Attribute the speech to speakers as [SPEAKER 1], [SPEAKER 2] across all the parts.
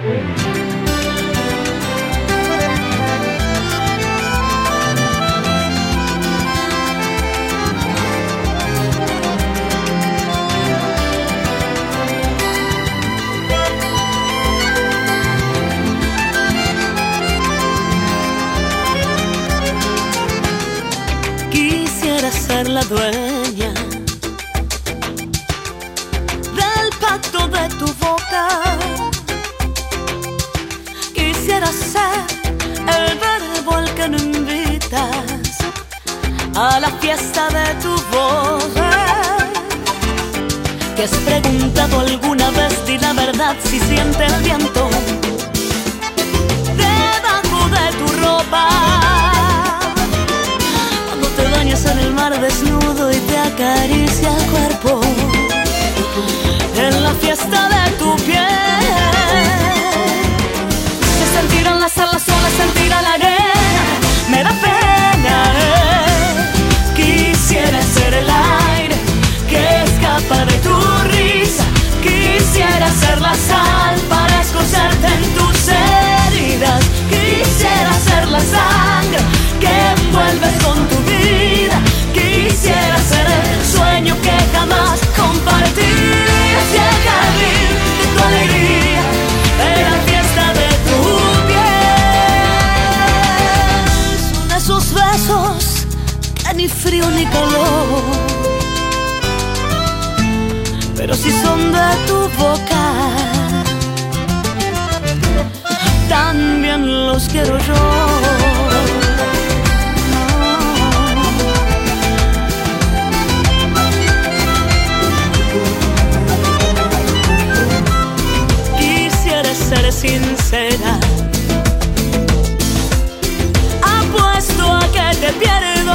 [SPEAKER 1] Ser la dueña del pacto de tu boca. Quisiera ser el verbo al que no invitas a la fiesta de tu voz. ¿Te has preguntado alguna vez, di la verdad, si siente el viento debajo de tu ropa? En el mar desnudo y te acaricia el cuerpo en la fiesta de tu piel. Se sentirán las alas solas, sentirá la arena, me da pena. Quisiera ser el aire que escapa de tu risa. Quisiera ser la sal para escocerte en tus heridas. Quisiera ser la sangre que envuelves con tu vida. Quisiera ser el sueño que jamás compartirías y el jardín de tu alegría, de la fiesta de tu piel. Son esos besos que ni frío ni calor, pero si son de tu boca, también los quiero yo. Ser sincera, apuesto a que te pierdo,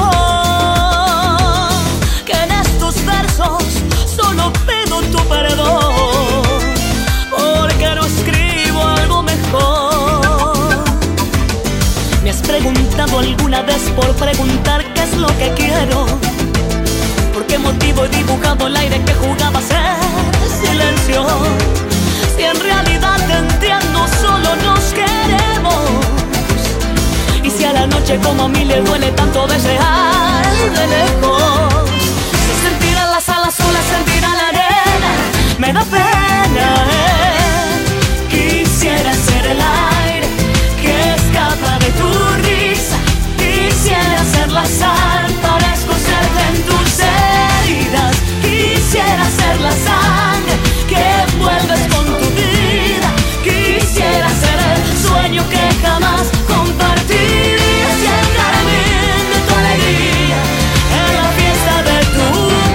[SPEAKER 1] que en estos versos solo pido tu perdón, porque no escribo algo mejor. ¿Me has preguntado alguna vez por preguntar qué es lo que quiero? ¿Por qué motivo he dibujado el aire que jugaba a ser silencio? Si en realidad te entiendo, solo nos queremos. Y si a la noche como a mí le duele tanto desear de lejos, se sentirán las alas solas, sentirá la arena, me da pena. Quisiera ser el aire que escapa de tu risa. Quisiera ser la sal para escocerte en tus heridas. Quisiera ser la sangre que envuelves con tu vida. Quisiera ser el sueño que jamás compartirías y el jardín de tu alegría, en la fiesta de tu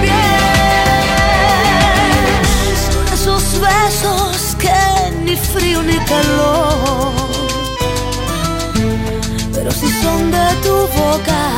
[SPEAKER 1] piel. Son esos besos que ni frío ni calor, pero si son de tu boca,